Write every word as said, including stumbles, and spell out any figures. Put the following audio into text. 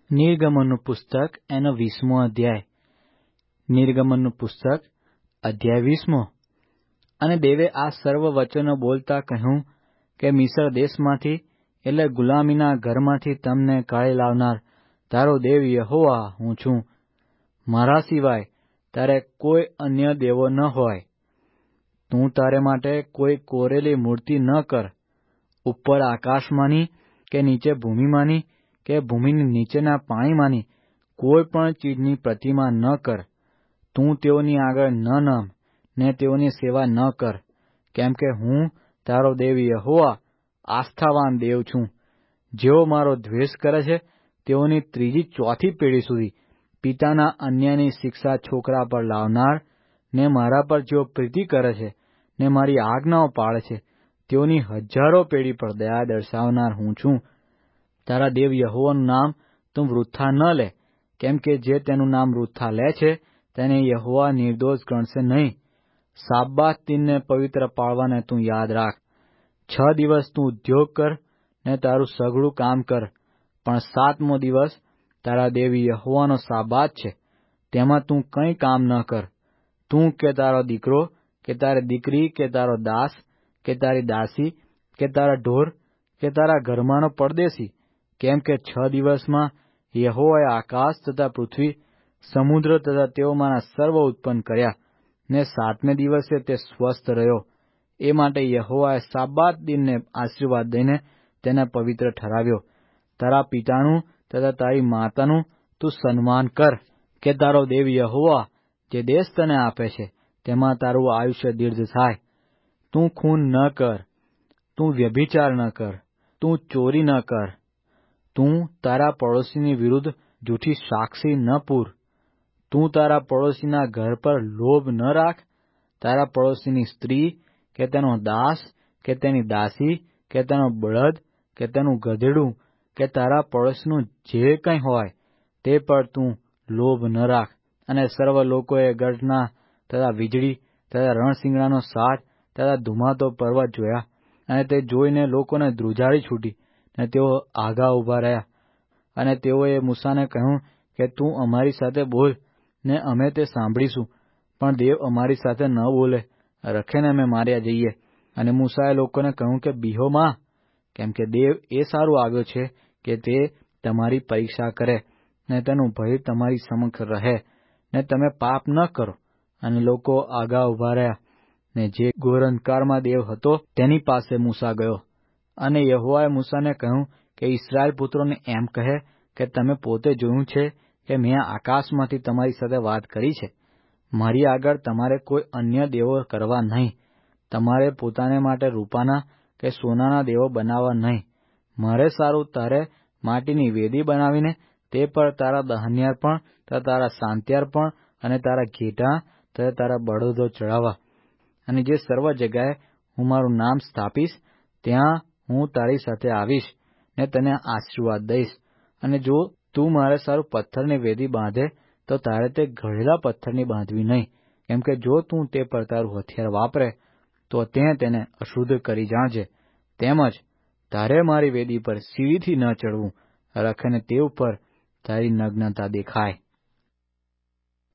નિર્ગમનનું પુસ્તક એનો વીસમો અધ્યાય. નિર્ગમનનું પુસ્તક અધ્યાય વીસમો. અને દેવે આ સર્વ વચનો બોલતા કહ્યું કે મિસ્ર દેશમાંથી એટલે ગુલામીના ઘરમાંથી તમને કાઢી લાવનાર તારો દેવ યહોવા હું છું. મારા સિવાય તારે કોઈ અન્ય દેવો ન હોય. તું તારે માટે કોઈ કોરેલી મૂર્તિ ન કર. ઉપર આકાશમાંની કે નીચે ભૂમિમાંની કે ભૂમિની નીચેના પાણીમાંની કોઈ પણ ચીજની પ્રતિમા ન કર. તું તેઓની આગળ ન નમ ને તેઓની સેવા ન કર, કેમ કે હું તારો દેવ યહોવા આસ્થાવાન દેવ છું. જેઓ મારો દ્વેષ કરે છે તેઓની ત્રીજી ચોથી પેઢી સુધી પિતાના અન્યાયની શિક્ષા છોકરા પર લાવનાર ને મારા પર જેઓ પ્રીતિ કરે છે ને મારી આજ્ઞાઓ પાળે છે તેઓની હજારો પેઢી પર દયા દર્શાવનાર હું છું. તારા દેવ યહોવાનું નામ તું વૃથા ન લે, કેમ કે જે તેનું નામ વૃથા લે છે તેને યહોવા નિર્દોષ ગણશે નહીં. સાબ્બાત દિનને પવિત્ર પાળવાને તું યાદ રાખ. છ દિવસ તું ઉદ્યોગ કર ને તારું સઘળું કામ કર, પણ સાતમો દિવસ તારા દેવ યહોવાનો સાબ્બાત છે, તેમાં તું કંઈ કામ ન કર. તું કે તારો દીકરો કે તારી દીકરી કે તારો દાસ કે તારી દાસી કે તારા ઢોર કે તારા ઘરમાંનો પરદેશી, કેમ કે છ દિવસમાં યહોવાએ આકાશ તથા પૃથ્વી, સમુદ્ર તથા તેઓમાંના સર્વ ઉત્પન્ન કર્યા, ને સાતમે દિવસે તે સ્વસ્થ રહ્યો. એ માટે યહોવાએ સાબ્બાત દિનને આશીર્વાદ દઈને તેને પવિત્ર ઠરાવ્યો. તારા પિતાનું તથા તારી માતાનું તું સન્માન કર, કે તારો દેવ યહોવા જે દેશ તને આપે છે તેમાં તારું આયુષ્ય દીર્ઘ થાય. તું ખૂન ન કર, તું વ્યભિચાર ન કર, તું ચોરી ન કર, તું તારા પડોશીની વિરુદ્ધ જૂઠી સાક્ષી ન પૂર, તું તારા પડોશીના ઘર પર લોભ ન રાખ. તારા પડોશીની સ્ત્રી કે તેનો દાસ કે તેની દાસી કે તેનો બળદ કે તેનું ગધેડું કે તારા પડોશીનું જે કંઈ હોય તે પર તું લોભ ન રાખ. અને સર્વ લોકોએ ગર્જના તથા વીજળી તથા રણશીંગડાનો સાટ તથા ધુમાતો પર્વત જોયા, અને તે જોઈને લોકોને ધ્રુજારી છૂટી, ને તેઓ આઘા ઊભા રહ્યા. અને તેઓએ મૂસાને કહ્યું કે તું અમારી સાથે બોલ, ને અમે તે સાંભળીશું. પણ દેવ અમારી સાથે ન બોલે, રખેને અમે માર્યા જઈએ. અને મૂસાએ લોકોને કહ્યું કે બીહોમાં, કેમ કે દેવ એ સારું આવ્યો છે કે તે તમારી પરીક્ષા કરે, ને તેનું ભય તમારી સમક્ષ રહે, ને તમે પાપ ન કરો. અને લોકો આઘા ઊભા રહ્યા. ને જે ઘોર અંધકારમાં દેવ હતો તેની પાસે મૂસા ગયો. અને યહોવાએ મૂસાને કહ્યું કે ઇસ્રાયેલ પુત્રોને એમ કહે કે તમે પોતે જોયું છે કે મેં આકાશમાંથી તમારી સાથે વાત કરી છે. મારી આગળ તમારે કોઈ અન્ય દેવો કરવા નહીં. તમારે પોતાને માટે રૂપાના કે સોનાના દેવો બનાવવા નહીં. મારે સારું તારે માટીની વેદી બનાવીને તે પર તારા દહન્યાર્પણ તથા તારા શાંત્યાર્પણ અને તારા ઘેટાં તથા તારા બળદો ચડાવવા. અને જે સર્વ જગ્યાએ હું મારું નામ સ્થાપીશ ત્યાં હું તારી સાથે આવીશ ને તને આશીર્વાદ દઈશ. અને જો તું મારે સારું પથ્થરની વેદી બાંધે તો તારે તે ઘડેલા પથ્થરની બાંધવી નહીં, કેમ કે જો તું તે પર તારું હથિયાર વાપરે તો તે તેને અશુદ્ધ કરી જાણજે. તેમજ તારે મારી વેદી પર સીડીથી ન ચડવું, રખેને તે ઉપર તારી નગ્નતા દેખાય.